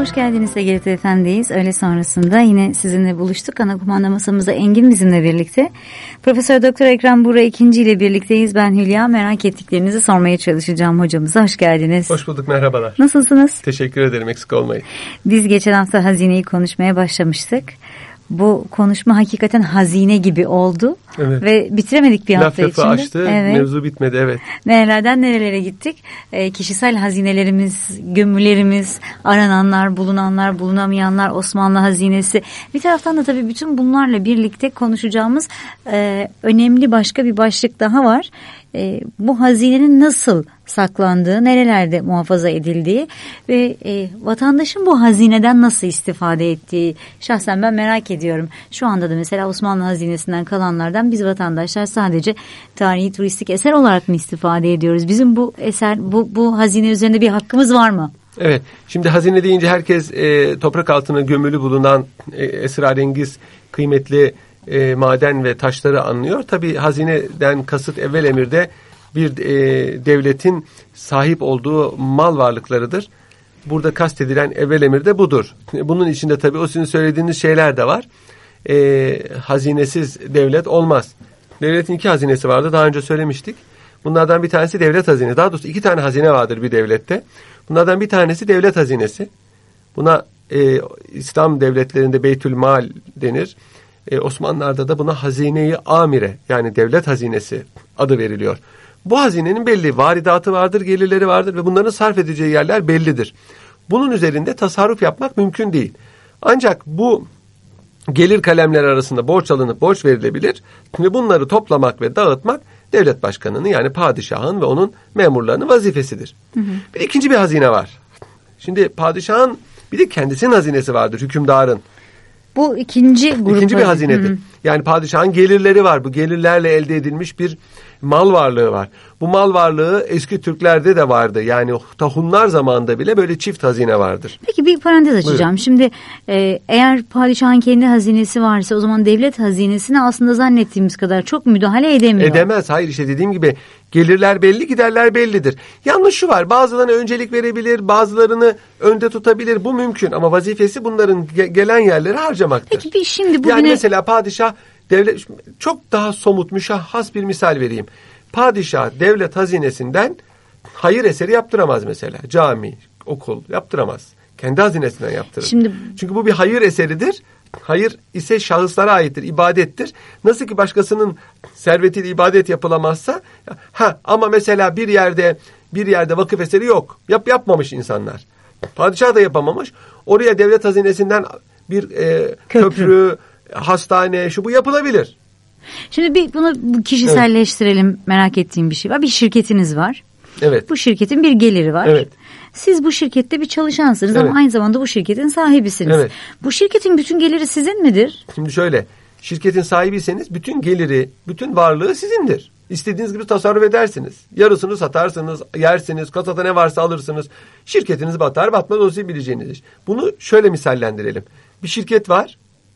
hoş geldiniz sevgili TFM'deyiz. Öğle sonrasında yine sizinle buluştuk. Ana kumanda masamızda Engin bizimle birlikte. Profesör Doktor Ekrem Buğra ikinci ile birlikteyiz. Ben Hülya. Merak ettiklerinizi sormaya çalışacağım hocamıza. Hoş geldiniz. Hoş bulduk, merhabalar. Nasılsınız? Teşekkür ederim, eksik olmayın. Biz geçen hafta hazineyi konuşmaya başlamıştık. Bu konuşma hakikaten hazine gibi oldu. Evet. Ve bitiremedik bir hafta içinde. Laf açtı, evet. Mevzu bitmedi, evet. Nerelerden nerelere gittik? Kişisel hazinelerimiz, gömülerimiz, arananlar, bulunanlar, bulunamayanlar, Osmanlı hazinesi. Bir taraftan da tabii bütün bunlarla birlikte konuşacağımız önemli başka bir başlık daha var. Bu hazinenin nasıl saklandığı, nerelerde muhafaza edildiği ve vatandaşın bu hazineden nasıl istifade ettiği şahsen ben merak ediyorum. Şu anda da mesela Osmanlı hazinesinden kalanlardan biz vatandaşlar sadece tarihi turistik eser olarak mı istifade ediyoruz? Bizim bu eser, bu hazine üzerinde bir hakkımız var mı? Evet, şimdi hazine deyince herkes toprak altına gömülü bulunan esrarengiz, kıymetli maden ve taşları anlıyor. Tabii hazineden kasıt evvel emirde bir devletin sahip olduğu mal varlıklarıdır. Burada kastedilen evvel emir de budur. Bunun içinde tabii o sizin söylediğiniz şeyler de var. Hazinesiz devlet olmaz. Devletin iki hazinesi vardı. Daha önce söylemiştik. Bunlardan bir tanesi devlet hazinesi. Daha doğrusu iki tane hazine vardır bir devlette. Bunlardan bir tanesi devlet hazinesi. Buna İslam devletlerinde Beytülmal denir. Osmanlılar'da da buna hazine-i amire, yani devlet hazinesi adı veriliyor. Bu hazinenin belli varidatı vardır, gelirleri vardır ve bunların sarf edeceği yerler bellidir. Bunun üzerinde tasarruf yapmak mümkün değil. Ancak bu gelir kalemleri arasında borç alınıp borç verilebilir ve bunları toplamak ve dağıtmak devlet başkanının, yani padişahın ve onun memurlarının vazifesidir. Bir ikinci bir hazine var. Şimdi padişahın bir de kendisinin hazinesi vardır, hükümdarın. Bu ikinci bir hazinedir. Yani padişahın gelirleri var. Bu gelirlerle elde edilmiş bir mal varlığı var. Bu mal varlığı eski Türklerde de vardı. Yani Hunlar zamanında bile böyle çift hazine vardır. Peki bir parantez açacağım. Buyurun. Şimdi eğer padişahın kendi hazinesi varsa o zaman devlet hazinesine aslında zannettiğimiz kadar çok müdahale edemiyor. Edemez. Hayır, işte dediğim gibi gelirler belli, giderler bellidir. Yalnız şu var, bazılarına öncelik verebilir, bazılarını önde tutabilir. Bu mümkün ama vazifesi bunların gelen yerleri harcamaktır. Peki şimdi bugüne... Yani mesela padişah, devlet, çok daha somut, müşahhas bir misal vereyim. Padişah devlet hazinesinden hayır eseri yaptıramaz mesela. Cami, okul yaptıramaz. Kendi hazinesinden yaptırır. Çünkü bu bir hayır eseridir. Hayır ise şahıslara aittir, ibadettir. Nasıl ki başkasının servetiyle ibadet yapılamazsa, ama mesela bir yerde vakıf eseri yok. Yapmamış insanlar. Padişah da yapamamış. Oraya devlet hazinesinden bir köprü, hastane, şu bu yapılabilir. Şimdi bunu kişiselleştirelim, evet. Merak ettiğim bir şey var. Bir şirketiniz var. Evet. Bu şirketin bir geliri var. Evet. Siz bu şirkette bir çalışansınız, evet. Ama aynı zamanda bu şirketin sahibisiniz. Evet. Bu şirketin bütün geliri sizin midir? Şimdi şöyle, şirketin sahibiyseniz bütün geliri, bütün varlığı sizindir. İstediğiniz gibi tasarruf edersiniz. Yarısını satarsınız, yersiniz, kasada ne varsa alırsınız. Şirketiniz batar, batmaz, o sizin bileceğiniz iş. Bunu şöyle misallendirelim. Bir şirket var.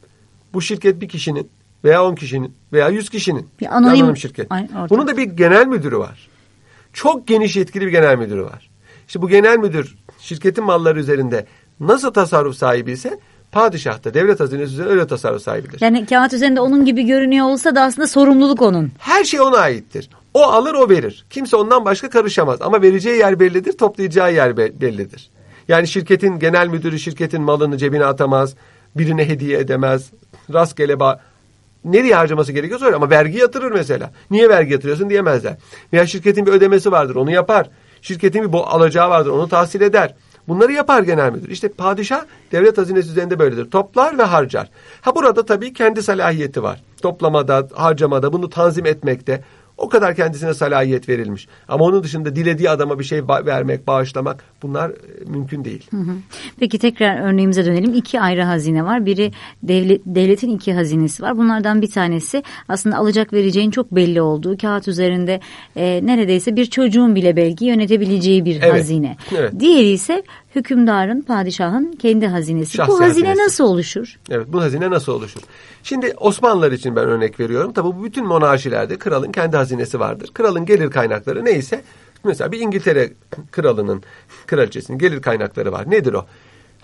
Bu şirket bir kişinin veya 10 kişinin veya 100 kişinin. Bir anonim şirket. Bunun da bir genel müdürü var. Çok geniş yetkili bir genel müdürü var. İşte bu genel müdür şirketin malları üzerinde nasıl tasarruf sahibi ise padişah da devlet hazinesi üzerinde öyle tasarruf sahibidir. Yani kağıt üzerinde onun gibi görünüyor olsa da aslında sorumluluk onun. Her şey ona aittir. O alır, o verir. Kimse ondan başka karışamaz. Ama vereceği yer bellidir, toplayacağı yer bellidir. Yani şirketin genel müdürü şirketin malını cebine atamaz, birine hediye edemez, rastgele nereye harcaması gerekiyorsa öyle, ama vergi yatırır mesela. Niye vergi yatırıyorsun diyemezler. Veya şirketin bir ödemesi vardır, onu yapar. Şirketin bir alacağı vardır, onu tahsil eder. Bunları yapar genel müdür. İşte padişah devlet hazinesi üzerinde böyledir. Toplar ve harcar. Burada tabii kendi salahiyeti var. Toplamada, harcamada, bunu tanzim etmekte. O kadar kendisine salahiyet verilmiş. Ama onun dışında dilediği adama bir şey vermek, bağışlamak, bunlar mümkün değil. Peki tekrar örneğimize dönelim. 2 ayrı hazine var. Biri devletin 2 hazinesi var. Bunlardan bir tanesi aslında alacak vereceğin çok belli olduğu, kağıt üzerinde neredeyse bir çocuğun bile belki yönetebileceği bir hazine. Evet. Diğeri ise hükümdarın, padişahın kendi hazinesi. Bu hazine nasıl oluşur? Evet, bu hazine nasıl oluşur? Şimdi Osmanlılar için ben örnek veriyorum. Tabii bu bütün monarşilerde kralın kendi hazinesi vardır. Kralın gelir kaynakları neyse, mesela bir İngiltere kralının, kraliçesinin gelir kaynakları var. Nedir o?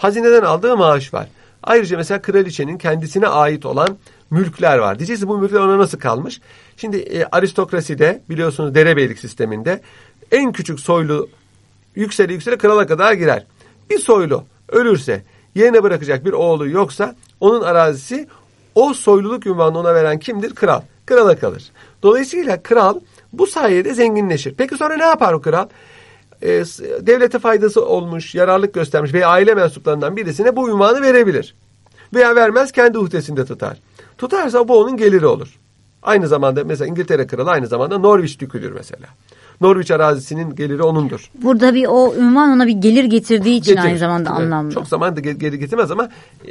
Hazineden aldığı maaş var. Ayrıca mesela kraliçenin kendisine ait olan mülkler var. Diyeceğiz bu mülkler ona nasıl kalmış? Şimdi aristokraside biliyorsunuz derebeylik sisteminde en küçük soylu yüksele krala kadar girer. Bir soylu ölürse yerine bırakacak bir oğlu yoksa onun arazisi o soyluluk unvanını ona veren kimdir? Kral. Krala kalır. Dolayısıyla kral bu sayede zenginleşir. Peki sonra ne yapar o kral? Devlete faydası olmuş, yararlık göstermiş veya aile mensuplarından birisine bu unvanı verebilir. Veya vermez kendi uhdesinde tutar. Tutarsa bu onun geliri olur. Aynı zamanda mesela İngiltere kralı aynı zamanda Norwich düküdür mesela. Norwich arazisinin geliri onundur. Burada bir o ünvan ona bir gelir getirdiği için aynı zamanda evet, anlamlı. Çok zaman da gelir getirmez ama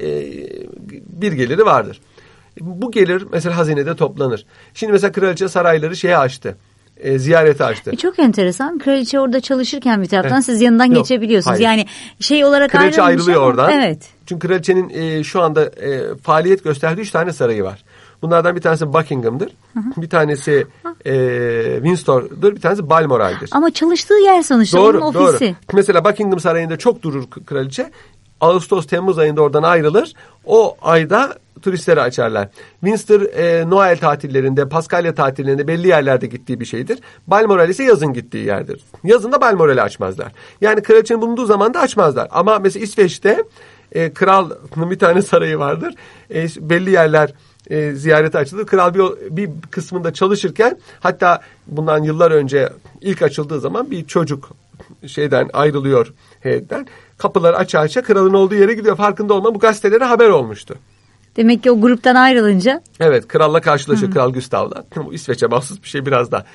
bir geliri vardır. Bu gelir mesela hazinede toplanır. Şimdi mesela kraliçe sarayları açtı. Ziyarete açtı. Çok enteresan. Kraliçe orada çalışırken bir taraftan siz yanından geçebiliyorsunuz. Hayır. Yani olarak kraliçe ayrılıyor oradan. Evet. Çünkü kraliçenin şu anda faaliyet gösterdiği 3 tane sarayı var. Bunlardan bir tanesi Buckingham'dır. Bir tanesi Windsor'dur. Bir tanesi Balmoral'dir. Ama çalıştığı yer sonuçta onun ofisi. Doğru. Mesela Buckingham Sarayı'nda çok durur kraliçe. Ağustos-Temmuz ayında oradan ayrılır. O ayda turistleri açarlar. Windsor Noel tatillerinde, Paskalya tatillerinde belli yerlerde gittiği bir şeydir. Balmoral ise yazın gittiği yerdir. Yazın da Balmoral'i açmazlar. Yani kraliçenin bulunduğu zaman da açmazlar. Ama mesela İsveç'te kralın bir tane sarayı vardır. Belli yerler ziyarete açılır. Kral bir kısmında çalışırken hatta bundan yıllar önce ilk açıldığı zaman bir çocuk ayrılıyor heyetten. Kapıları aça kralın olduğu yere gidiyor. Farkında olma bu gazetelere haber olmuştu. Demek ki o gruptan ayrılınca. Evet, kralla karşılaşıyor. Kral Gustav'la. Bu İsveç'e mahsus bir şey biraz da.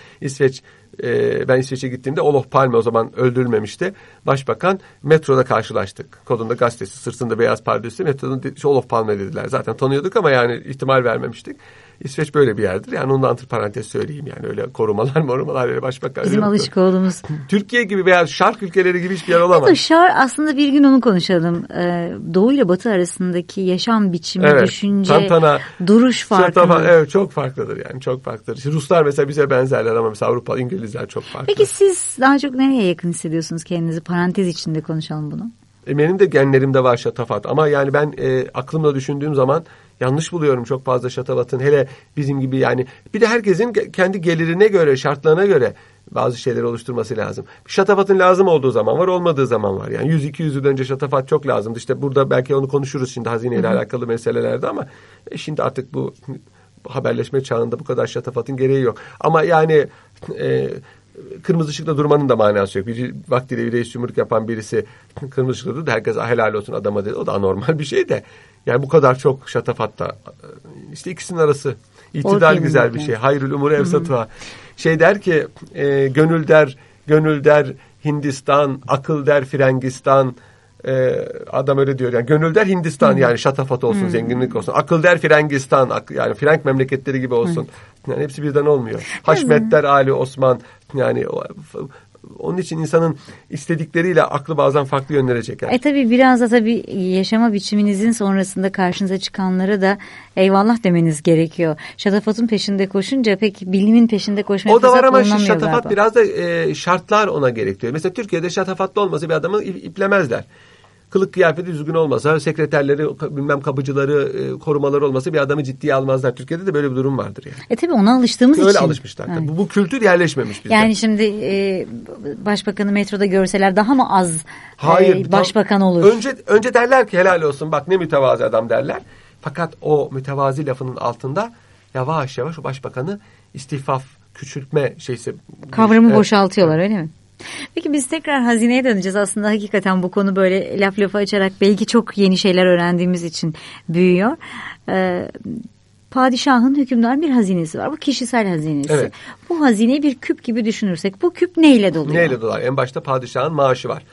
Ben İsveç'e gittiğimde Olof Palme o zaman öldürülmemişti. Başbakan metroda karşılaştık. Kolunda gazetesi, sırtında beyaz pardösü. Metroda Olof Palme dediler. Zaten tanıyorduk ama yani ihtimal vermemiştik. İsveç böyle bir yerdir. Yani onu da antiparantez söyleyeyim yani öyle korumalar öyle başbakan. Bizim alışık olduğumuz. Türkiye gibi veya Şark ülkeleri gibi hiçbir yer olamaz. Şark aslında bir gün onu konuşalım. Doğu ile Batı arasındaki yaşam biçimi, düşünce, tantana, duruş farkı. Evet, çok farklıdır yani çok farklıdır. İşte Ruslar mesela bize benzerler ama mesela Avrupa, İngilizler çok farklı. Peki siz daha çok nereye yakın hissediyorsunuz kendinizi? Parantez içinde konuşalım bunu. Benim de genlerimde var şatafat ama yani ben aklımla düşündüğüm zaman yanlış buluyorum çok fazla şatafatın. Hele bizim gibi yani bir de herkesin kendi gelirine göre, şartlarına göre bazı şeyleri oluşturması lazım. Şatafatın lazım olduğu zaman var, olmadığı zaman var. Yani 100-200 yıl önce şatafat çok lazımdı. İşte burada belki onu konuşuruz şimdi hazineyle alakalı meselelerde ama şimdi artık bu haberleşme çağında bu kadar şatafatın gereği yok. Ama yani kırmızı ışıkta durmanın da manası yok. Bir vaktiyle bir reis yumruk yapan birisi kırmızı ışıkta durdu. Herkes helal olsun adama dedi. O da anormal bir şey de. Yani bu kadar çok şatafatta. İşte ikisinin arası. İtidal güzel bir şey. Hayrül umur evsatuha. Der ki gönül der Hindistan, akıl der Frengistan. Adam öyle diyor. Yani gönül der Hindistan yani şatafat olsun, zenginlik olsun. Akıl der Frengistan, yani Frank memleketleri gibi olsun. Yani hepsi birden olmuyor. Haşmet der Ali Osman. Yani onun için insanın istedikleriyle aklı bazen farklı yönlere çeker. Tabii biraz da yaşama biçiminizin sonrasında karşınıza çıkanlara da eyvallah demeniz gerekiyor. Şatafatın peşinde koşunca pek bilimin peşinde koşmaya fırsat bulunamıyor. O da var ama şatafat galiba. Biraz da şartlar ona gerektiriyor. Mesela Türkiye'de şatafatlı olması bir adamı iplemezler. Kılık kıyafeti düzgün olmasa, sekreterleri, kapıcıları, korumaları olmasa bir adamı ciddiye almazlar. Türkiye'de de böyle bir durum vardır yani. Tabii ona alıştığımız öyle için. Öyle alışmışlar. Yani. Bu kültür yerleşmemiş bizde. Yani şimdi başbakanı metroda görseler daha mı az Hayır, başbakan olur? Önce derler ki helal olsun bak ne mütevazi adam derler. Fakat o mütevazi lafının altında yavaş yavaş o başbakanı istifaf, küçültme kavramı boşaltıyorlar öyle mi? Peki biz tekrar hazineye döneceğiz. Aslında hakikaten bu konu böyle laf lafa açarak belki çok yeni şeyler öğrendiğimiz için büyüyor. Padişahın hükümdar bir hazinesi var. Bu kişisel hazinesi. Evet. Bu hazineyi bir küp gibi düşünürsek bu küp neyle doluyor? Neyle doluyor? En başta padişahın maaşı var.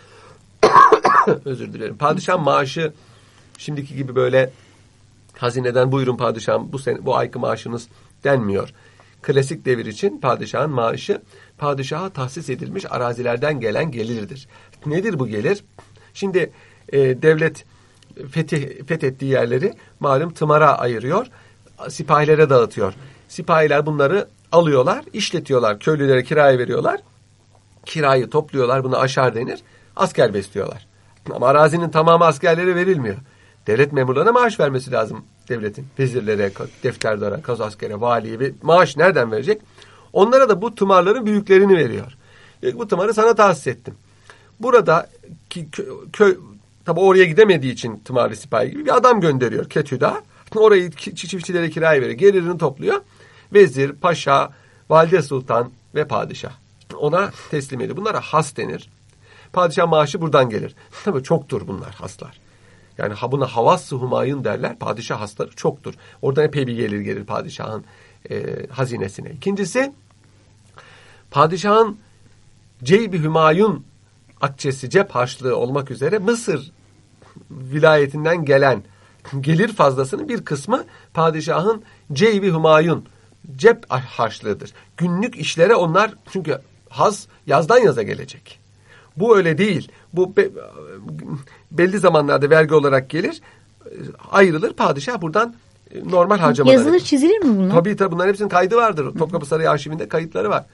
Özür dilerim. Padişahın maaşı şimdiki gibi böyle hazineden buyurun padişahım bu ayki maaşınız denmiyor. Klasik devir için padişahın maaşı padişaha tahsis edilmiş arazilerden gelen gelirdir. Nedir bu gelir? Şimdi devlet fethettiği yerleri malum tımara ayırıyor, sipahilere dağıtıyor. Sipahiler bunları alıyorlar, işletiyorlar, köylülere kiraya veriyorlar. Kirayı topluyorlar, buna aşar denir, asker besliyorlar. Ama arazinin tamamı askerlere verilmiyor. Devlet memurlarına maaş vermesi lazım devletin. Vezirlere, defterdara, kazaskere, valiye ve maaş nereden verecek? Onlara da bu tımarların büyüklerini veriyor. Bu tımarı sana tahsis ettim. Burada köy tabi oraya gidemediği için tımarlı sipahi gibi bir adam gönderiyor Ketüda. Orayı çiftçilere kiraya veriyor. Gelirini topluyor. Vezir, paşa, valide sultan ve padişah ona teslim ediyor. Bunlara has denir. Padişah maaşı buradan gelir. Tabii çoktur bunlar haslar. Yani buna havas-ı humayun derler. Padişah hasları çoktur. Oradan epey bir gelir padişahın hazinesine. İkincisi, padişahın ceyb-i hümayun akçesi, cep harçlığı olmak üzere Mısır vilayetinden gelen gelir fazlasının bir kısmı padişahın ceyb-i hümayun, cep harçlığıdır. Günlük işlere onlar, çünkü haz yazdan yaza gelecek. Bu öyle değil. Bu belli zamanlarda vergi olarak gelir, ayrılır, padişah buradan normal harcamalar. Yazılır, çizilir mi bunlar? Tabii bunların hepsinin kaydı vardır. Topkapı Sarayı arşivinde kayıtları var.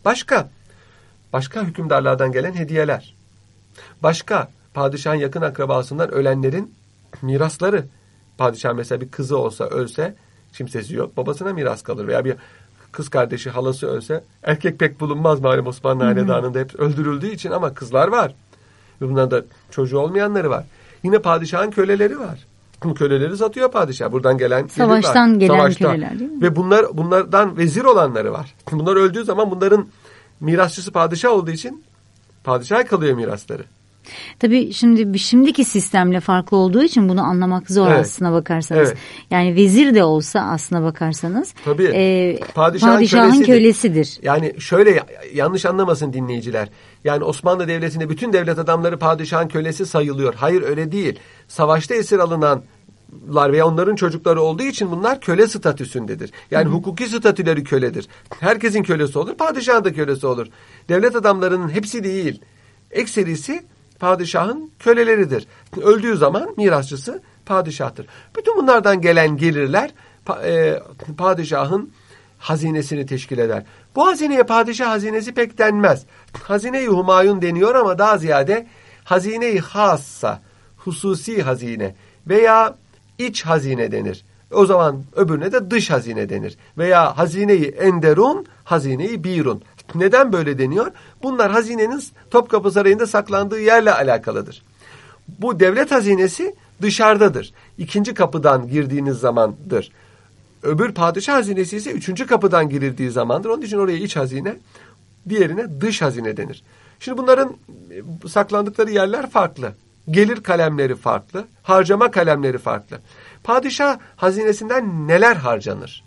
Başka hükümdarlardan gelen hediyeler. Başka padişahın yakın akrabasından ölenlerin mirasları. Padişah mesela bir kızı olsa, ölse, kimsesi yok, babasına miras kalır. Veya bir kız kardeşi, halası ölse, erkek pek bulunmaz malum Osmanlı hanedanında, hep öldürüldüğü için, ama kızlar var. Bunların da çocuğu olmayanları var. Yine padişahın köleleri var. Bu köleleri satıyor padişah. Buradan gelen savaştan gelen köleler değil mi? Ve bunlardan vezir olanları var. Bunlar öldüğü zaman bunların mirasçısı padişah olduğu için padişaha kalıyor mirasları. Tabii şimdiki sistemle farklı olduğu için bunu anlamak zor, evet, aslına bakarsanız. Evet. Yani vezir de olsa aslına bakarsanız padişahın kölesidir. Yani şöyle, yanlış anlamasın dinleyiciler. Yani Osmanlı Devleti'nde bütün devlet adamları padişahın kölesi sayılıyor. Hayır, öyle değil. Savaşta esir alınanlar veya onların çocukları olduğu için bunlar köle statüsündedir. Yani hukuki statüleri köledir. Herkesin kölesi olur, padişahın da kölesi olur. Devlet adamlarının hepsi değil, ekserisi padişahın köleleridir. Öldüğü zaman mirasçısı padişahtır. Bütün bunlardan gelen gelirler padişahın hazinesini teşkil eder. Bu hazineye padişah hazinesi pek denmez. Hazine-i humayun deniyor ama daha ziyade hazine-i hassa, hususi hazine veya iç hazine denir. O zaman öbürüne de dış hazine denir. Veya hazine-i enderun, hazine-i birun. Neden böyle deniyor? Bunlar hazinenin Topkapı Sarayı'nda saklandığı yerle alakalıdır. Bu devlet hazinesi dışarıdadır. 2. kapıdan girdiğiniz zamandır. Öbür padişah hazinesi ise 3. kapıdan girildiği zamandır. Onun için oraya iç hazine, diğerine dış hazine denir. Şimdi bunların saklandıkları yerler farklı. Gelir kalemleri farklı. Harcama kalemleri farklı. Padişah hazinesinden neler harcanır?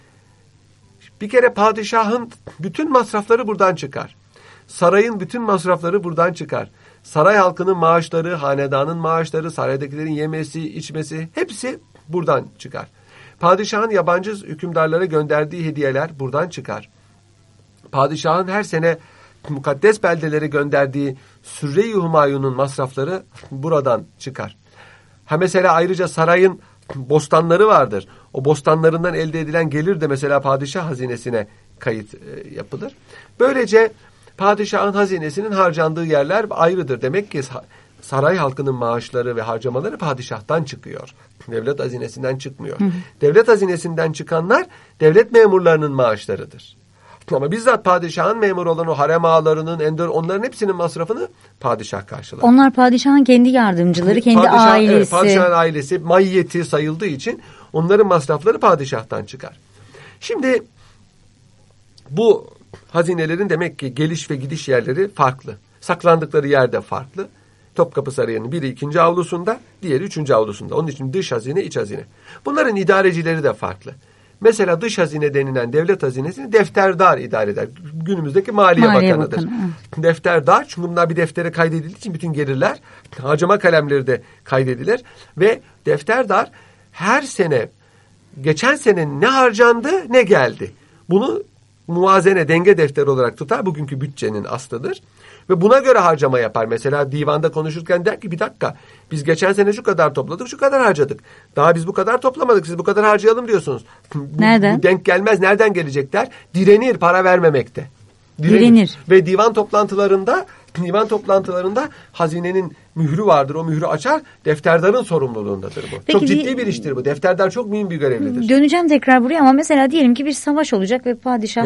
Bir kere padişahın bütün masrafları buradan çıkar. Sarayın bütün masrafları buradan çıkar. Saray halkının maaşları, hanedanın maaşları, saraydakilerin yemesi, içmesi hepsi buradan çıkar. Padişahın yabancı hükümdarlara gönderdiği hediyeler buradan çıkar. Padişahın her sene mukaddes beldelere gönderdiği Sürre-i Humayun'un masrafları buradan çıkar. Mesela ayrıca sarayın bostanları vardır. O bostanlarından elde edilen gelir de mesela padişah hazinesine kayıt yapılır. Böylece padişahın hazinesinin harcandığı yerler ayrıdır. Demek ki saray halkının maaşları ve harcamaları padişahtan çıkıyor. Devlet hazinesinden çıkmıyor. Devlet hazinesinden çıkanlar devlet memurlarının maaşlarıdır. Ama bizzat padişahın memuru olan o harem ağalarının, onların hepsinin masrafını padişah karşılar. Onlar padişahın kendi yardımcıları, kendi ailesi. Evet, padişahın ailesi, maiyeti sayıldığı için onların masrafları padişahtan çıkar. Şimdi bu hazinelerin demek ki geliş ve gidiş yerleri farklı. Saklandıkları yer de farklı. Topkapı Sarayı'nın biri 2. avlusunda, diğeri 3. avlusunda. Onun için dış hazine, iç hazine. Bunların idarecileri de farklı. Mesela dış hazine denilen devlet hazinesini defterdar idare eder. Günümüzdeki Maliye Bakanı'dır. Defterdar, çünkü bunlar bir deftere kaydedildiği için bütün gelirler, harcama kalemleri de kaydedilir. Ve defterdar her sene, geçen sene ne harcandı, ne geldi, bunu muvazene, denge defteri olarak tutar. Bugünkü bütçenin aslıdır. Ve buna göre harcama yapar. Mesela divanda konuşurken der ki, bir dakika, biz geçen sene şu kadar topladık, şu kadar harcadık. Daha biz bu kadar toplamadık, siz bu kadar harcayalım diyorsunuz. Nereden? Bu denk gelmez, nereden gelecek der. Direnir para vermemekte. Direnir. Ve divan toplantılarında hazinenin mührü vardır. O mührü açar. Defterdarın sorumluluğundadır bu. Peki, çok ciddi bir iştir bu. Defterdar çok mühim bir görevlidir. Döneceğim tekrar buraya ama mesela diyelim ki bir savaş olacak ve padişah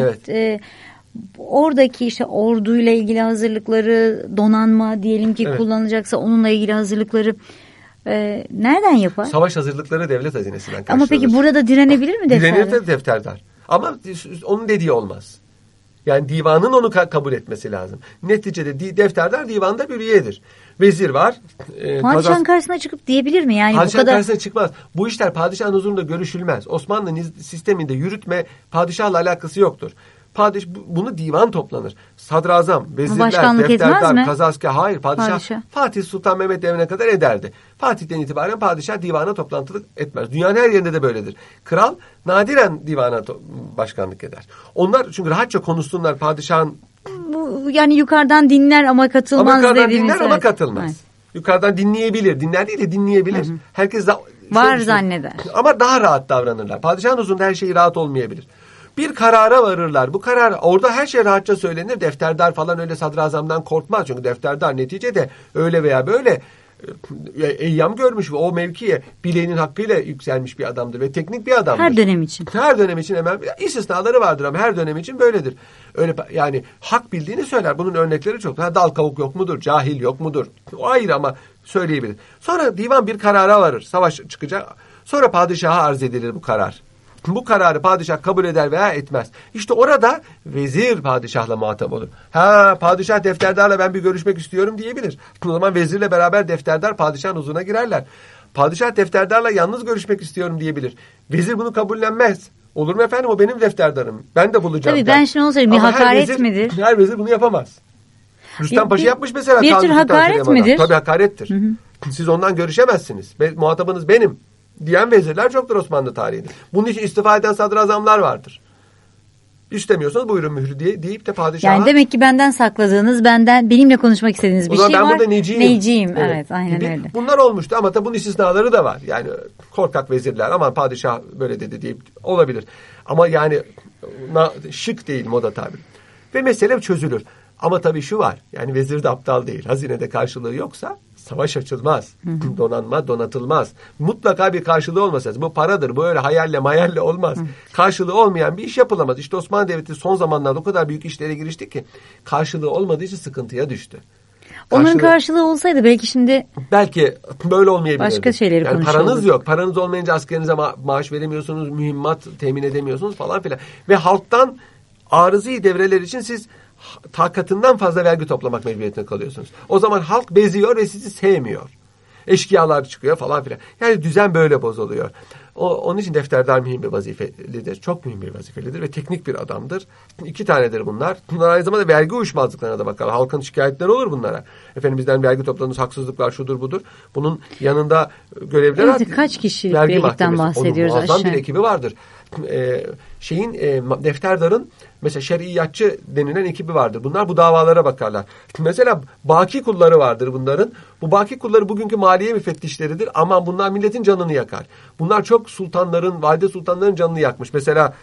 oradaki işte orduyla ilgili hazırlıkları, donanma diyelim ki kullanılacaksa onunla ilgili hazırlıkları nereden yapar? Savaş hazırlıkları devlet hazinesinden karşılanır. Ama peki burada direnebilir mi defterdar? Direnir de defterdar. Ama onun dediği olmaz. Yani divanın onu kabul etmesi lazım. Neticede defterdar divanda bir üyedir. Vezir var. Padişahın karşısına çıkıp diyebilir mi? Yani padişahın bu kadar... karşısına çıkmaz. Bu işler padişahın huzurunda görüşülmez. Osmanlı sisteminde yürütme padişahla alakası yoktur. Bunu divan toplanır. Sadrazam, vezirler, defterdar, kazasker. Hayır, padişah. Fatih Sultan Mehmet devrine kadar ederdi. Fatih'ten itibaren padişah divana toplantılık etmez. Dünyanın her yerinde de böyledir. Kral nadiren divana başkanlık eder. Onlar çünkü rahatça konuşsunlar padişahın. Yani yukarıdan dinler ama katılmaz dediğimiz. Yukarıdan dinler ama katılmaz. Evet. Yukarıdan dinleyebilir. Dinler değil de dinleyebilir. Hı hı. Herkes var zanneder. Ama daha rahat davranırlar. Padişahın huzurunda her şey rahat olmayabilir. Bir karara varırlar. Bu karar orada her şey rahatça söylenir. Defterdar falan öyle sadrazamdan korkmaz. Çünkü defterdar neticede öyle veya böyle eyyam görmüş ve o mevkiye bileğinin hakkıyla yükselmiş bir adamdır ve teknik bir adamdır. Her dönem için. Her dönem için hemen istisnaları vardır ama her dönem için böyledir. Öyle yani hak bildiğini söyler. Bunun örnekleri çok. Dal kavuk yok mudur? Cahil yok mudur? O ayrı ama söyleyebilir. Sonra divan bir karara varır. Savaş çıkacak. Sonra padişaha arz edilir bu karar. Bu kararı padişah kabul eder veya etmez. İşte orada vezir padişahla muhatap olur. Padişah defterdarla ben bir görüşmek istiyorum diyebilir. O zaman vezirle beraber defterdar padişahın huzuruna girerler. Padişah defterdarla yalnız görüşmek istiyorum diyebilir. Vezir bunu kabullenmez. Olur mu efendim? O benim defterdarım. Ben de bulacağım. Tabii ben şimdi onu söyleyeyim. Bir hakaret midir? Her vezir bunu yapamaz. Rüstem Paşa yapmış mesela. Bir tür hakaret midir? Tabii hakarettir. Hı hı. Siz ondan görüşemezsiniz. Muhatabınız benim diyen vezirler çoktur Osmanlı tarihinde. Bunun için istifa eden sadrazamlar vardır. İstemiyorsanız buyurun mührü deyip de padişaha... Yani demek ki benden sakladığınız, benimle konuşmak istediğiniz bir şey var. Ben burada neciyim. Evet, aynen öyle. Bunlar olmuştu ama tabi bunun istisnaları da var. Yani korkak vezirler, aman padişah böyle dedi deyip olabilir. Ama yani şık değil moda tabiri. Ve mesele çözülür. Ama tabii şu var. Yani vezir de aptal değil. Hazinede karşılığı yoksa savaş açılmaz. Hı-hı. Donanma donatılmaz. Mutlaka bir karşılığı olması lazım. Bu paradır. Bu öyle hayalle olmaz. Hı-hı. Karşılığı olmayan bir iş yapılamaz. İşte Osmanlı Devleti son zamanlarda o kadar büyük işlere girişti ki karşılığı olmadığı için sıkıntıya düştü. Onun karşılığı olsaydı belki şimdi... Belki böyle olmayabilirdi. Başka şeyleri yani konuşuyoruz. Paranız yok. Paranız olmayınca askerinize maaş veremiyorsunuz. Mühimmat temin edemiyorsunuz falan filan. Ve halktan arızi devreler için siz takatından fazla vergi toplamak mecburiyetinde kalıyorsunuz. O zaman halk beziyor ve sizi sevmiyor. Eşkıyalar çıkıyor falan filan. Yani düzen böyle bozuluyor. Onun için defterdar mühim bir vazifelidir. Çok mühim bir vazifelidir ve teknik bir adamdır. 2 tanedir bunlar. Bunlar aynı zamanda vergi uyuşmazlıklarına da bakar. Halkın şikayetleri olur bunlara. Efendim bizden vergi topladınız, haksızlıklar şudur budur. Bunun yanında görevler... Evet, kaç kişilik bir ekipten bahsediyoruz aşağı? Muazzam bir ekibi vardır. Defterdarın mesela şer'iyatçı denilen ekibi vardır. Bunlar bu davalara bakarlar. Mesela baki kulları vardır bunların. Bu baki kulları bugünkü maliye müfettişleridir. Aman bunlar milletin canını yakar. Bunlar çok sultanların, valide sultanların canını yakmış. Mesela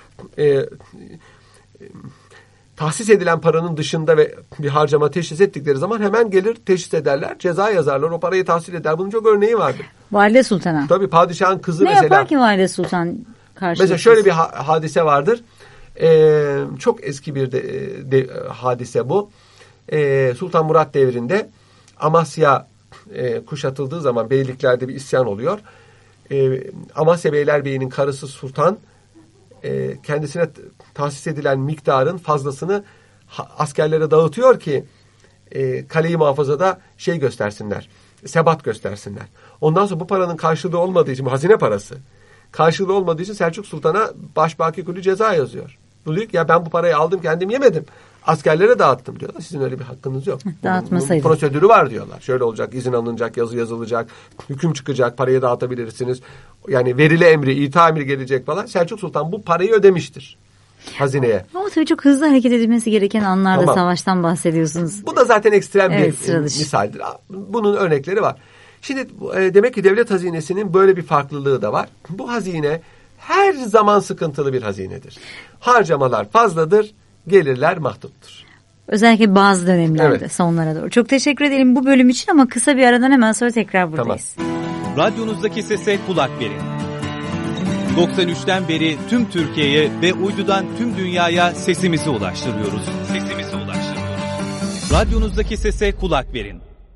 tahsis edilen paranın dışında ve bir harcama teşhis ettikleri zaman hemen gelir teşhis ederler. Ceza yazarlar. O parayı tahsil eder. Bunun çok örneği vardır. Valide Sultan'a. Tabii padişahın kızı ne mesela. Ne yapar ki Valide Sultan karşılıksız? Mesela şöyle bir hadise vardır. Çok eski bir hadise bu. Sultan Murat devrinde Amasya kuşatıldığı zaman beyliklerde bir isyan oluyor. Amasya Beylerbeyi'nin karısı Sultan kendisine tahsis edilen miktarın fazlasını askerlere dağıtıyor ki kaleyi muhafazada göstersinler. Sebat göstersinler. Ondan sonra bu paranın karşılığı olmadığı için, bu hazine parası karşılığı olmadığı için Selçuk Sultan'a Başbaki Kulü ceza yazıyor. Bu diyor ki ya ben bu parayı aldım kendim yemedim. Askerlere dağıttım diyorlar. Sizin öyle bir hakkınız yok. Dağıtmasaydı. Bunun prosedürü var diyorlar. Şöyle olacak, izin alınacak, yazı yazılacak, hüküm çıkacak, parayı dağıtabilirsiniz. Yani verili emri, ita emri gelecek falan. Selçuk Sultan bu parayı ödemiştir hazineye. Ama tabii çok hızlı hareket edilmesi gereken anlarda savaştan bahsediyorsunuz. Bu da zaten ekstrem bir misaldir. Bunun örnekleri var. Şimdi demek ki devlet hazinesinin böyle bir farklılığı da var. Bu hazine her zaman sıkıntılı bir hazinedir. Harcamalar fazladır, gelirler mahduttur. Özellikle bazı dönemlerde, Evet. sonlara doğru. Çok teşekkür edelim bu bölüm için ama kısa bir aradan hemen sonra tekrar buradayız. Tamam. Radyonuzdaki sese kulak verin. 93'ten beri tüm Türkiye'ye ve uydudan tüm dünyaya sesimizi ulaştırıyoruz. Radyonuzdaki sese kulak verin.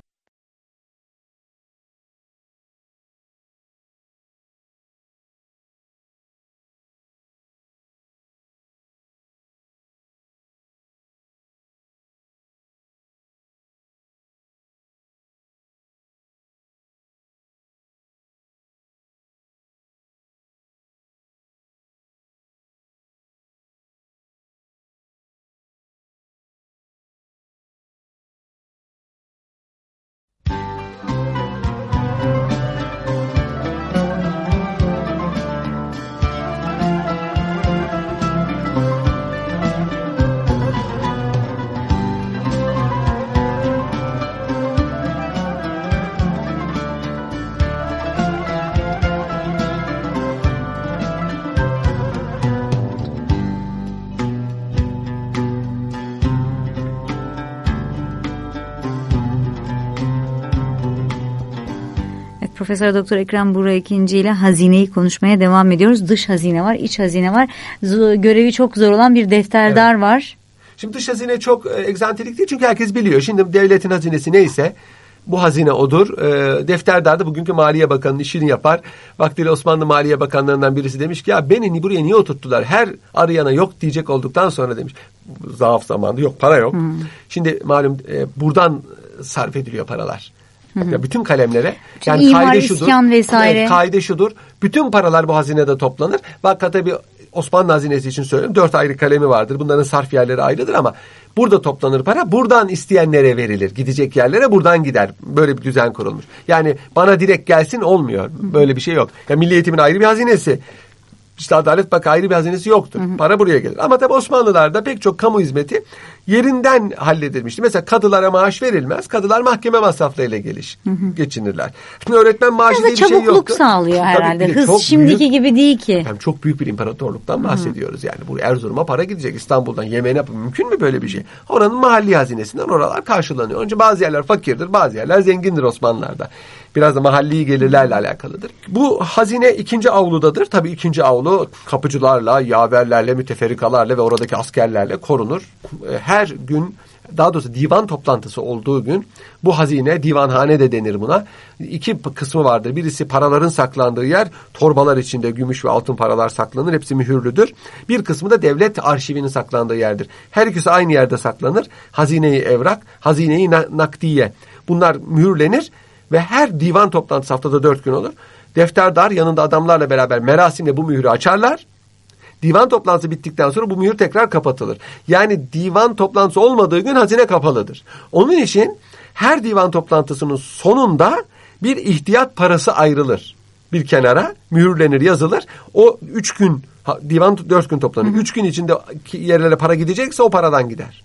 Profesör Doktor Ekrem Buğra İkinci ile hazineyi konuşmaya devam ediyoruz. Dış hazine var, iç hazine var. Görevi çok zor olan bir defterdar var. Şimdi dış hazine çok egzantrik değil çünkü herkes biliyor. Şimdi devletin hazinesi neyse bu hazine odur. Defterdar da bugünkü Maliye Bakanı'nın işini yapar. Vaktiyle Osmanlı Maliye Bakanlarından birisi demiş ki ya beni buraya niye oturttular? Her arayana yok diyecek olduktan sonra demiş. Zaaf zamanında yok, para yok. Şimdi malum buradan sarf ediliyor paralar. Ya bütün kalemlere yani İmar, kaide şudur. Vesaire. Evet, kaide şudur. Bütün paralar bu hazinede toplanır. Bak tabii Osmanlı hazinesi için söylüyorum. 4 ayrı kalemi vardır. Bunların sarf yerleri ayrıdır ama burada toplanır para. Buradan isteyenlere verilir. Gidecek yerlere buradan gider. Böyle bir düzen kurulmuş. Yani bana direkt gelsin olmuyor. Böyle bir şey yok. Ya Milli Eğitim'in ayrı bir hazinesi. İşte Adalet Bakanı ayrı bir hazinesi yoktur. Para buraya gelir. Ama tabii Osmanlılar'da pek çok kamu hizmeti yerinden halledilmişti. Mesela kadılara maaş verilmez. Kadılar mahkeme masraflarıyla geçinirler. Şimdi öğretmen maaşı diye bir şey yoktu. Çabukluk sağlıyor herhalde. Tabii, hız şimdiki gibi değil ki. Yani çok büyük bir imparatorluktan bahsediyoruz. Yani bu Erzurum'a para gidecek. İstanbul'dan yemeğine mümkün mü böyle bir şey? Oranın mahalli hazinesinden oralar karşılanıyor. Önce bazı yerler fakirdir, bazı yerler zengindir Osmanlılar'da. Biraz da mahalli gelirlerle alakalıdır. Bu hazine 2. avludadır. Tabii 2. avlu kapıcılarla, yaverlerle, müteferrikalarla ve oradaki askerlerle korunur. Her gün, daha doğrusu divan toplantısı olduğu gün bu hazine, divanhane de denir buna. 2 kısmı vardır. Birisi paraların saklandığı yer, torbalar içinde gümüş ve altın paralar saklanır. Hepsi mühürlüdür. Bir kısmı da devlet arşivinin saklandığı yerdir. Her ikisi aynı yerde saklanır. Hazine-i evrak, hazine-i nakdiye. Bunlar mühürlenir ve her divan toplantısı haftada 4 gün olur. Defterdar yanında adamlarla beraber merasimle bu mühürü açarlar. Divan toplantısı bittikten sonra bu mühür tekrar kapatılır. Yani divan toplantısı olmadığı gün hazine kapalıdır. Onun için her divan toplantısının sonunda bir ihtiyat parası ayrılır. Bir kenara mühürlenir, yazılır. O 3 gün, divan 4 gün toplanır. 3 gün içinde yerlere para gidecekse o paradan gider.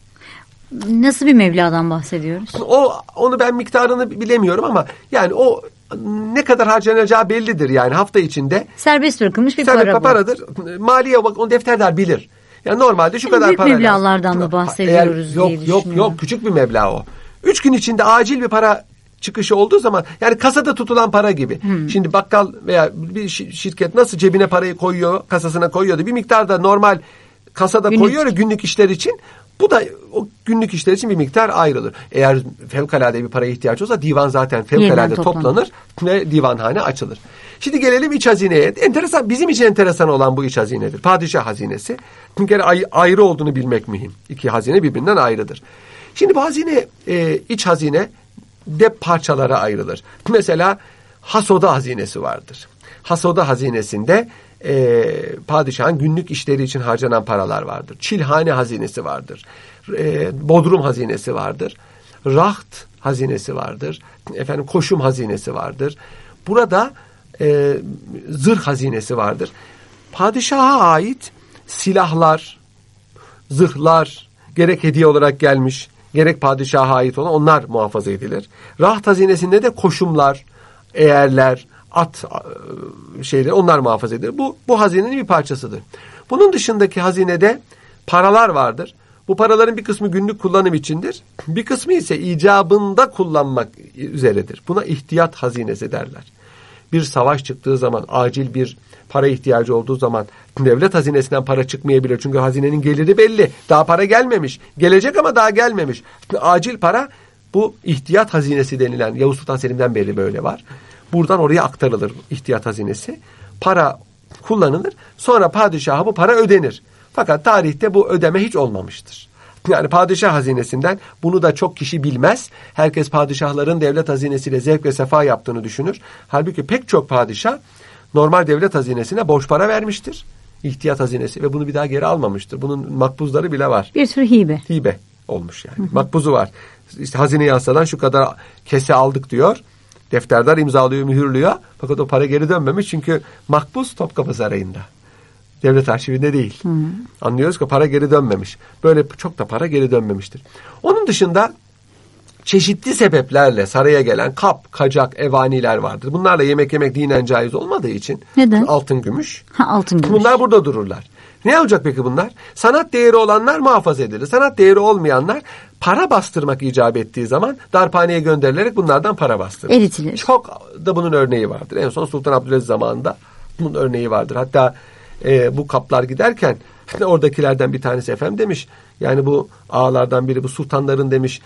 Nasıl bir meblağdan bahsediyoruz? Onu ben miktarını bilemiyorum ama yani o ne kadar harcanacağı bellidir yani hafta içinde. Serbest bırakılmış bir para bu. Paradır. Maliye bak onu defterdar bilir. Yani normalde şu kadar para. Büyük meblağlardan mı bahsediyoruz diye düşünüyorum. Yok küçük bir meblağ o. 3 gün içinde acil bir para çıkışı olduğu zaman yani kasada tutulan para gibi. Şimdi bakkal veya bir şirket nasıl cebine parayı koyuyor, kasasına koyuyordu. Bir miktar da normal kasada koyuyor ya günlük işler için. Bu da o günlük işler için bir miktar ayrılır. Eğer fevkalade bir paraya ihtiyaç olsa divan zaten fevkalade toplanır ve divanhane açılır. Şimdi gelelim iç hazineye. Enteresan, bizim için enteresan olan bu iç hazinedir. Padişah hazinesi. Bir kere ayrı olduğunu bilmek mühim. 2 hazine birbirinden ayrıdır. Şimdi bu hazine, iç hazine de parçalara ayrılır. Mesela hasoda hazinesi vardır. Hasoda hazinesinde padişahın günlük işleri için harcanan paralar vardır. Çilhane hazinesi vardır. Bodrum hazinesi vardır. Raht hazinesi vardır. Koşum hazinesi vardır. Burada zırh hazinesi vardır. Padişaha ait silahlar, zırhlar gerek hediye olarak gelmiş, gerek padişaha ait olan onlar muhafaza edilir. Raht hazinesinde de koşumlar, eğerler, at şeyleri onlar muhafaza edilir. Bu hazinenin bir parçasıdır. Bunun dışındaki hazinede paralar vardır. Bu paraların bir kısmı günlük kullanım içindir. Bir kısmı ise icabında kullanmak üzeredir. Buna ihtiyat hazinesi derler. Bir savaş çıktığı zaman, acil bir para ihtiyacı olduğu zaman devlet hazinesinden para çıkmayabilir. Çünkü hazinenin geliri belli. Daha para gelmemiş. Gelecek ama daha gelmemiş. Acil para, bu ihtiyat hazinesi denilen, Yavuz Sultan Selim'den beri böyle var. Buradan oraya aktarılır ihtiyat hazinesi. Para kullanılır. Sonra padişaha bu para ödenir. Fakat tarihte bu ödeme hiç olmamıştır. Yani padişah hazinesinden, bunu da çok kişi bilmez. Herkes padişahların devlet hazinesiyle zevk ve sefa yaptığını düşünür. Halbuki pek çok padişah normal devlet hazinesine borç para vermiştir. İhtiyat hazinesi, ve bunu bir daha geri almamıştır. Bunun makbuzları bile var. Bir tür hibe. Hibe olmuş yani. Makbuzu var. İşte hazine yasadan şu kadar kese aldık diyor. Defterdar imzalıyor, mühürlüyor. Fakat o para geri dönmemiş çünkü makbuz Topkapı Sarayı'nda. Devlet arşivinde değil. Anlıyoruz ki para geri dönmemiş. Böyle çok da para geri dönmemiştir. Onun dışında çeşitli sebeplerle saraya gelen kap, kacak, evaniler vardır. Bunlarla yemek dinen caiz olmadığı için. Neden? Altın, gümüş. Altın, gümüş. Bunlar burada dururlar. Ne olacak peki bunlar? Sanat değeri olanlar muhafaza edilir. Sanat değeri olmayanlar para bastırmak icap ettiği zaman darphaneye gönderilerek bunlardan para bastırılır. Eritilir. Çok da bunun örneği vardır. En son Sultan Abdülaziz zamanında bunun örneği vardır. Hatta bu kaplar giderken oradakilerden bir tanesi efendim demiş, yani bu ağalardan biri, bu sultanların demiş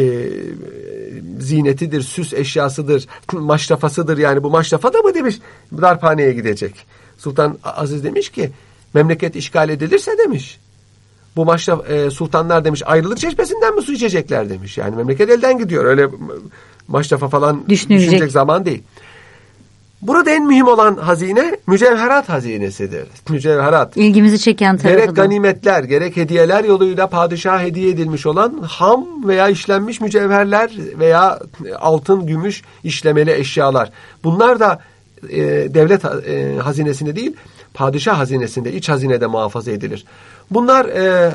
zinetidir, süs eşyasıdır, maşrafasıdır, yani bu maşrafa da mı demiş darphaneye gidecek. Sultan Aziz demiş ki memleket işgal edilirse demiş bu sultanlar demiş ayrılık çeşmesinden mi su içecekler demiş. Yani memleket elden gidiyor, öyle maşrafa falan düşünecek zaman değil. Burada en mühim olan hazine mücevherat hazinesidir. Mücevherat. İlgimizi çeken tarafı gerek ganimetler, gerek hediyeler yoluyla padişaha hediye edilmiş olan ham veya işlenmiş mücevherler veya altın, gümüş işlemeli eşyalar. Bunlar da devlet hazinesinde değil, padişah hazinesinde, iç hazinede muhafaza edilir. Bunlar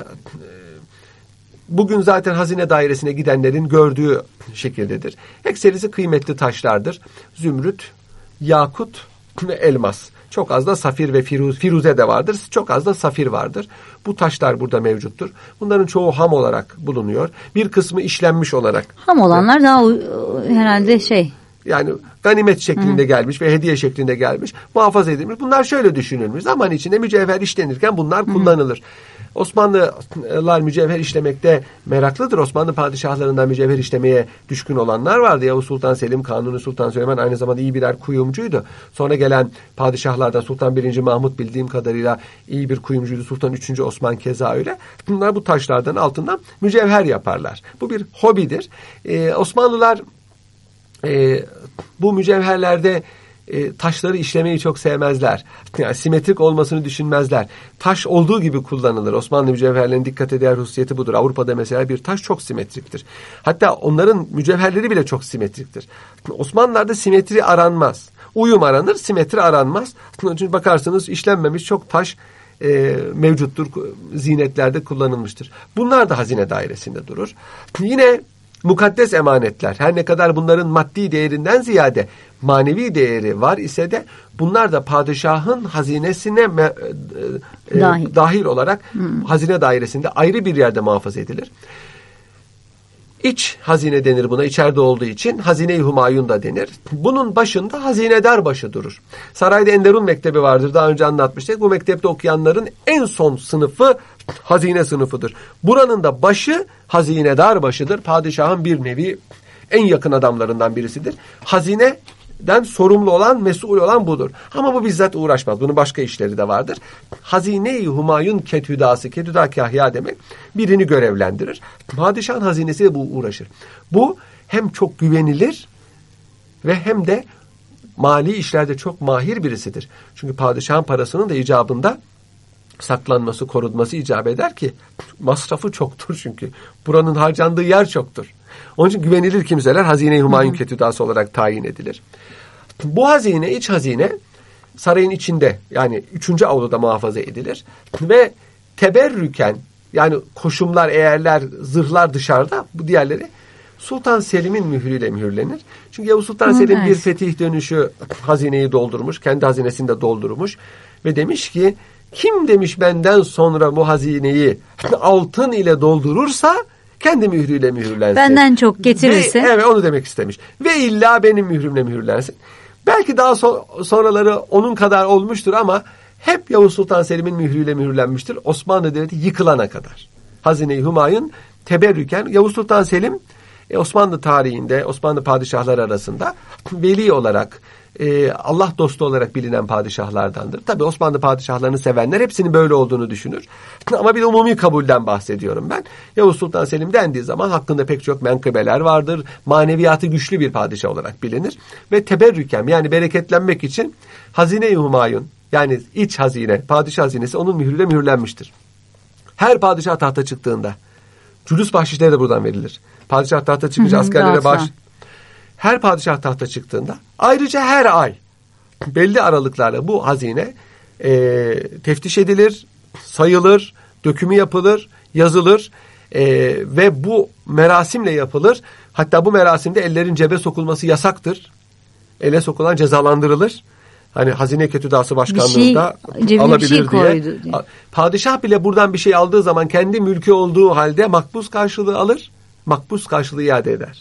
bugün zaten hazine dairesine gidenlerin gördüğü şekildedir. Ekserisi kıymetli taşlardır. Zümrüt, yakut ve elmas. Çok az da safir ve firuze de vardır. Çok az da safir vardır. Bu taşlar burada mevcuttur. Bunların çoğu ham olarak bulunuyor. Bir kısmı işlenmiş olarak. Ham olanlar daha herhalde yani ganimet şeklinde gelmiş ve hediye şeklinde gelmiş. Muhafaza edilmiş. Bunlar şöyle düşünülmüş. Zaman içinde mücevher işlenirken bunlar kullanılır. Osmanlılar mücevher işlemekte meraklıdır. Osmanlı padişahlarından mücevher işlemeye düşkün olanlar vardı. Yavuz Sultan Selim, Kanuni Sultan Süleyman aynı zamanda iyi birer kuyumcuydu. Sonra gelen padişahlardan Sultan 1. Mahmut bildiğim kadarıyla iyi bir kuyumcuydu. Sultan 3. Osman keza öyle. Bunlar bu taşlardan, altından mücevher yaparlar. Bu bir hobidir. Osmanlılar bu mücevherlerde taşları işlemeyi çok sevmezler. Yani simetrik olmasını düşünmezler. Taş olduğu gibi kullanılır. Osmanlı mücevherlerinin dikkat eder hususiyeti budur. Avrupa'da mesela bir taş çok simetriktir. Hatta onların mücevherleri bile çok simetriktir. Osmanlılarda simetri aranmaz. Uyum aranır, simetri aranmaz. Onun için bakarsınız işlenmemiş çok taş mevcuttur. Zinetlerde kullanılmıştır. Bunlar da hazine dairesinde durur. Yine mukaddes emanetler, her ne kadar bunların maddi değerinden ziyade manevi değeri var ise de bunlar da padişahın hazinesine dahil olarak hazine dairesinde ayrı bir yerde muhafaza edilir. İç hazine denir buna, içeride olduğu için Hazine-i Humayun da denir. Bunun başında hazinedar başı durur. Sarayda Enderun Mektebi vardır, daha önce anlatmıştık. Bu mektepte okuyanların en son sınıfı hazine sınıfıdır. Buranın da başı hazinedar başıdır. Padişahın bir nevi en yakın adamlarından birisidir. Hazineden sorumlu olan, mesul olan budur. Ama bu bizzat uğraşmaz. Bunun başka işleri de vardır. Hazine-i Humayun ketüdası, ketüda kahya demek, birini görevlendirir. Padişahın hazinesi bu uğraşır. Bu hem çok güvenilir ve hem de mali işlerde çok mahir birisidir. Çünkü padişahın parasının da icabında saklanması, korunması icap eder ki masrafı çoktur çünkü. Buranın harcandığı yer çoktur. Onun için güvenilir kimseler Hazine-i Humayun ketüdası olarak tayin edilir. Bu hazine, iç hazine sarayın içinde, yani 3. avluda muhafaza edilir ve teberrüken, yani koşumlar, eğerler, zırhlar dışarıda, bu diğerleri Sultan Selim'in mührüyle mühürlenir. Çünkü Yavuz Sultan Selim bir fetih dönüşü hazineyi doldurmuş, kendi hazinesini de doldurmuş ve demiş ki kim demiş benden sonra bu hazineyi altın ile doldurursa kendi mührüyle mühürlensin. Benden çok getirirse. Evet, onu demek istemiş. Ve illa benim mührümle mühürlensin. Belki daha sonraları onun kadar olmuştur ama hep Yavuz Sultan Selim'in mührüyle mühürlenmiştir. Osmanlı Devleti yıkılana kadar. Hazine-i Hümayun teberrüken Yavuz Sultan Selim Osmanlı tarihinde Osmanlı padişahları arasında veli olarak Allah dostu olarak bilinen padişahlardandır. Tabii Osmanlı padişahlarını sevenler hepsinin böyle olduğunu düşünür. Ama bir umumi kabulden bahsediyorum ben. Yavuz Sultan Selim dendiği zaman hakkında pek çok menkıbeler vardır. Maneviyatı güçlü bir padişah olarak bilinir. Ve teberrüken yani bereketlenmek için Hazine-i Hümayun yani iç hazine, padişah hazinesi onun mührüyle mühürlenmiştir. Her padişah tahta çıktığında cülüs bahşişleri de buradan verilir. Padişah tahta çıkınca askerlere bahşiş. Her padişah tahta çıktığında ayrıca her ay belli aralıklarla bu hazine teftiş edilir, sayılır, dökümü yapılır, yazılır ve bu merasimle yapılır. Hatta bu merasimde ellerin cebe sokulması yasaktır. Elle sokulan cezalandırılır. Hani Hazine Ketüdası Başkanlığı'nda alabilir diye. Padişah bile buradan bir şey aldığı zaman kendi mülkü olduğu halde makbuz karşılığı alır, makbuz karşılığı iade eder.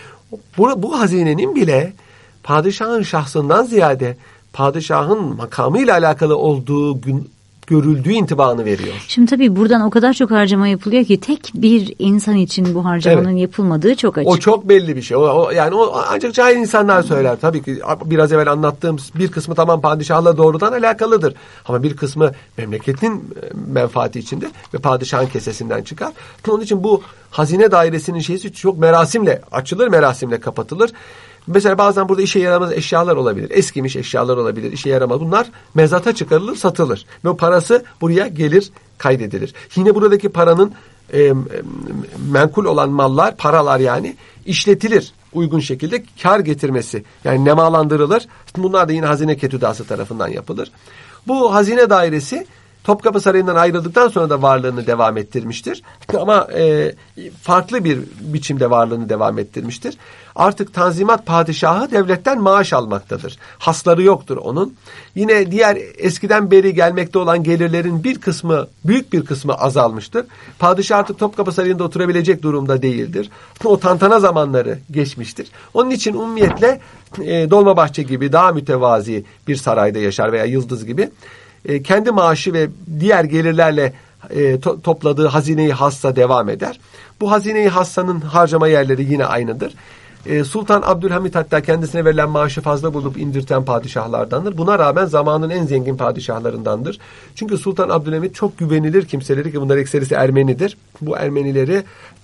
Bu hazinenin bile padişahın şahsından ziyade padişahın makamıyla alakalı olduğu görüldüğü intibanı veriyor. Şimdi tabii buradan o kadar çok harcama yapılıyor ki tek bir insan için bu harcamanın yapılmadığı çok açık. O çok belli bir şey. Yani ancak cahil insanlar söyler. Tabii ki biraz evvel anlattığım bir kısmı tamam padişahla doğrudan alakalıdır. Ama bir kısmı memleketin menfaati içinde ve padişahın kesesinden çıkar. Onun için bu hazine dairesinin şeysi çok merasimle açılır, merasimle kapatılır. Mesela bazen burada işe yaramaz eşyalar olabilir. Eskimiş eşyalar olabilir. İşe yaramaz. Bunlar mezata çıkarılır, satılır. Ve o parası buraya gelir, kaydedilir. Yine buradaki paranın menkul olan mallar, paralar yani işletilir. Uygun şekilde kar getirmesi. Yani nemalandırılır. Bunlar da yine Hazine Ketüdası tarafından yapılır. Bu hazine dairesi Topkapı Sarayı'ndan ayrıldıktan sonra da varlığını devam ettirmiştir. Ama farklı bir biçimde varlığını devam ettirmiştir. Artık Tanzimat Padişahı devletten maaş almaktadır. Hasları yoktur onun. Yine diğer eskiden beri gelmekte olan gelirlerin bir kısmı, büyük bir kısmı azalmıştır. Padişah artık Topkapı Sarayı'nda oturabilecek durumda değildir. O tantana zamanları geçmiştir. Onun için ummiyetle Dolmabahçe gibi daha mütevazi bir sarayda yaşar veya Yıldız gibi. Kendi maaşı ve diğer gelirlerle topladığı hazine-i hassa devam eder. Bu hazine-i hassanın harcama yerleri yine aynıdır. Sultan Abdülhamit hatta kendisine verilen maaşı fazla bulup indirten padişahlardandır. Buna rağmen zamanın en zengin padişahlarındandır. Çünkü Sultan Abdülhamit çok güvenilir kimseleri ki bunlar ekserisi Ermenidir. Bu Ermenileri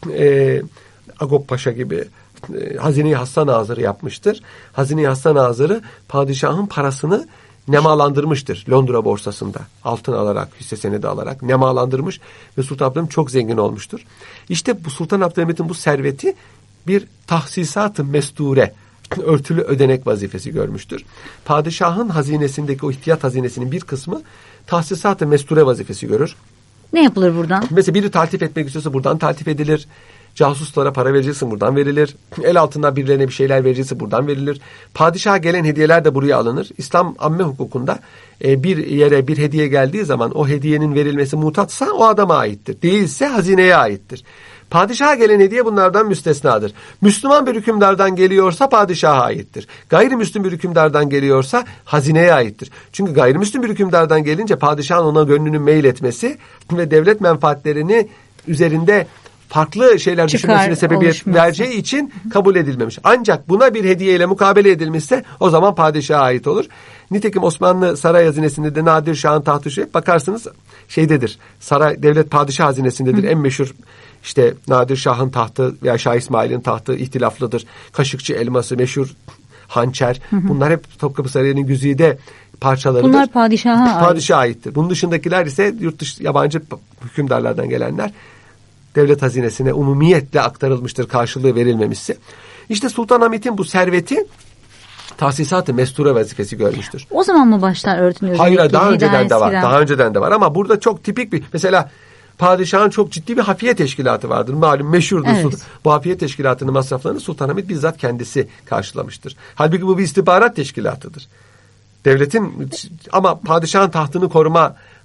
Agop Paşa gibi hazine-i hassa nazırı yapmıştır. Hazine-i hassa nazırı padişahın parasını nemalandırmıştır Londra borsasında. Altın alarak, hisse senedi alarak nemalandırmış ve Sultan Abdülhamit çok zengin olmuştur. İşte bu Sultan Abdülhamit'in bu serveti bir tahsisat-ı mesture, örtülü ödenek vazifesi görmüştür. Padişahın hazinesindeki o ihtiyat hazinesinin bir kısmı tahsisat-ı mesture vazifesi görür. Ne yapılır buradan? Mesela biri taltif etmek istiyorsa buradan taltif edilir. Casuslara para vereceksin buradan verilir. El altından birilerine bir şeyler vereceksin buradan verilir. Padişaha gelen hediyeler de buraya alınır. İslam amme hukukunda bir yere bir hediye geldiği zaman o hediyenin verilmesi mutatsa o adama aittir. Değilse hazineye aittir. Padişaha gelen hediye bunlardan müstesnadır. Müslüman bir hükümdardan geliyorsa padişaha aittir. Gayrimüslim bir hükümdardan geliyorsa hazineye aittir. Çünkü gayrimüslim bir hükümdardan gelince padişahın ona gönlünü meyletmesi ve devlet menfaatlerini üzerinde farklı şeyler düşünmesine sebebiyet vereceği için kabul edilmemiş. Ancak buna bir hediyeyle mukabele edilmişse o zaman padişaha ait olur. Nitekim Osmanlı saray hazinesinde de Nadir Şah'ın tahtı hep bakarsınız şeydedir. Saray devlet padişah hazinesindedir. En meşhur işte Nadir Şah'ın tahtı veya Şah İsmail'in tahtı ihtilaflıdır. Kaşıkçı elması meşhur hançer. Bunlar hep Topkapı Sarayı'nın güzide parçalarıdır. Bunlar padişaha aittir. Bunun dışındakiler ise yurt dışı yabancı hükümdarlardan gelenler. Devlet hazinesine umumiyetle aktarılmıştır karşılığı verilmemişse. İşte Sultan Hamit'in bu serveti tahsisat-ı mesture vazifesi görmüştür. O zaman mı başlar örtün? Hayır, daha önceden de var. Daha önceden de var ama burada çok tipik bir mesela padişahın çok ciddi bir hafiye teşkilatı vardır. Malum meşhurdur. Evet. Bu hafiye teşkilatının masraflarını Sultan Hamit bizzat kendisi karşılamıştır. Halbuki bu bir istihbarat teşkilatıdır. Devletin ama padişahın tahtını koruma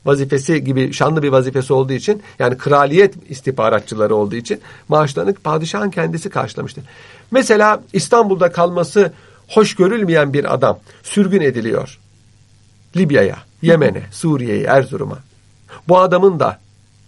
vazifesi gibi şanlı bir vazifesi olduğu için, yani kraliyet istihbaratçıları olduğu için maaşlarını padişahın kendisi karşılamıştır. Mesela İstanbul'da kalması hoş görülmeyen bir adam sürgün ediliyor. Libya'ya, Yemen'e, Suriye'ye, Erzurum'a. Bu adamın da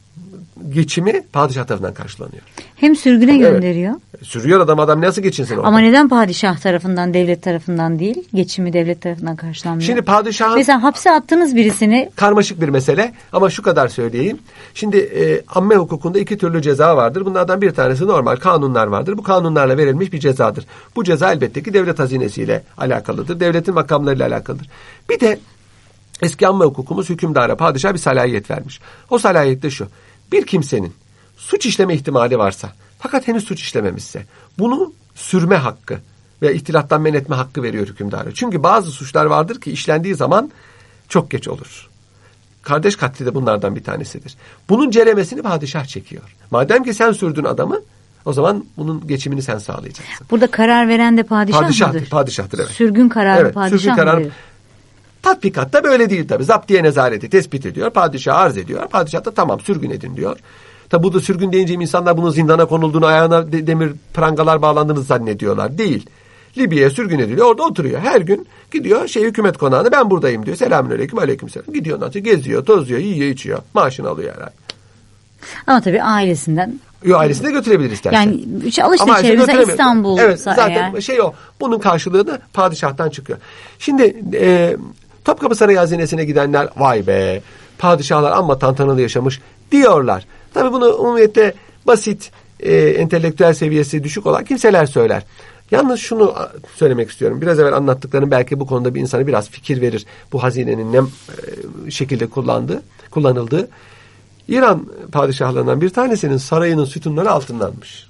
geçimi padişah tarafından karşılanıyor. Hem sürgüne gönderiyor. Evet. Sürüyor adam nasıl geçinsin orada? Ama neden padişah tarafından, devlet tarafından değil? Geçimi devlet tarafından karşılanmıyor. Şimdi padişahın... Mesela hapse attığınız birisini... Karmaşık bir mesele ama şu kadar söyleyeyim. Şimdi amme hukukunda 2 türlü ceza vardır. Bunlardan bir tanesi normal kanunlar vardır. Bu kanunlarla verilmiş bir cezadır. Bu ceza elbette ki devlet hazinesiyle alakalıdır. Devletin makamlarıyla alakalıdır. Bir de eski amme hukukumuz hükümdara, padişah bir salahiyet vermiş. O salahiyet de şu: bir kimsenin suç işleme ihtimali varsa fakat henüz suç işlememişse bunu sürme hakkı ve ihtilattan men etme hakkı veriyor hükümdara. Çünkü bazı suçlar vardır ki işlendiği zaman çok geç olur. Kardeş katli de bunlardan bir tanesidir. Bunun ceremesini padişah çekiyor. Madem ki sen sürdün adamı, o zaman bunun geçimini sen sağlayacaksın. Burada karar veren de padişah mıdır? Padişahtır, evet. Sürgün kararı padişah mıdır? Tatbikatta böyle değil tabii. Zaptiye nezareti tespit ediyor. Padişah arz ediyor. Padişah da tamam sürgün edin diyor. Tabi bu da sürgün deyince insanlar bunun zindana konulduğunu, ayağına demir prangalar bağlandığını zannediyorlar. Değil. Libya'ya sürgün ediliyor. Orada oturuyor. Her gün gidiyor hükümet konağına, ben buradayım diyor. Selamünaleyküm, aleykümselam. Gidiyor ondan sonra geziyor, tozuyor, yiyor, içiyor. Maaşını alıyor herhalde. Ama tabii ailesinden. Ailesini de götürebilir istersen. Yani alışveriş yeri mesela İstanbul. Evet, zaten o. Bunun karşılığı da padişahtan çıkıyor. Şimdi Topkapı Sarayı hazinesine gidenler vay be padişahlar amma tantanalı yaşamış diyorlar. Tabii bunu umumiyette basit, entelektüel seviyesi düşük olan kimseler söyler. Yalnız şunu söylemek istiyorum. Biraz evvel anlattıklarım belki bu konuda bir insana biraz fikir verir. Bu hazinenin ne şekilde kullanıldığı. İran padişahlarından bir tanesinin sarayının sütunları altınlanmış.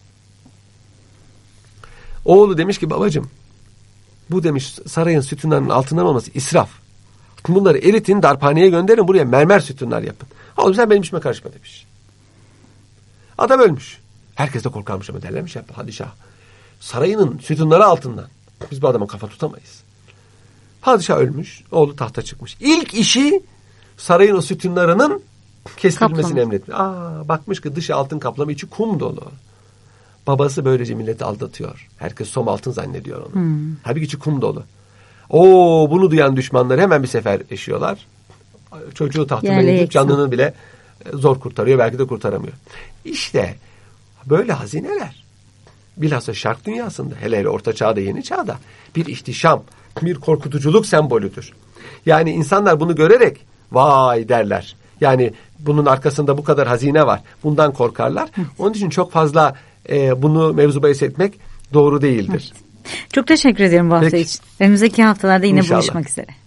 Oğlu demiş ki babacığım, bu demiş sarayın sütunlarının altından olması israf. Bunları eritin, darphaneye gönderin, buraya mermer sütunlar yapın. Oğlum sen benim işime karışma demiş. Adam ölmüş. Herkes de korkarmış ama derlermiş ya padişah. Sarayının sütunları altından. Biz bu adama kafa tutamayız. Padişah ölmüş, oğlu tahta çıkmış. İlk işi sarayın o sütunlarının kestirilmesini emretmiş. Bakmış ki dışı altın kaplama, içi kum dolu. Babası böylece milleti aldatıyor. Herkes som altın zannediyor onu. Halbuki içi kum dolu. Bunu duyan düşmanları hemen bir sefer eşiyorlar. Çocuğu tahtından indirip canını bile zor kurtarıyor. Belki de kurtaramıyor. İşte böyle hazineler bilhassa şark dünyasında, hele orta çağda, yeni çağda bir ihtişam, bir korkutuculuk sembolüdür. Yani insanlar bunu görerek vay derler. Yani bunun arkasında bu kadar hazine var. Bundan korkarlar. Onun için çok fazla bunu mevzu bahis etmek doğru değildir. Evet. Çok teşekkür ederim bu hafta için. Önümüzdeki haftalarda yine buluşmak üzere.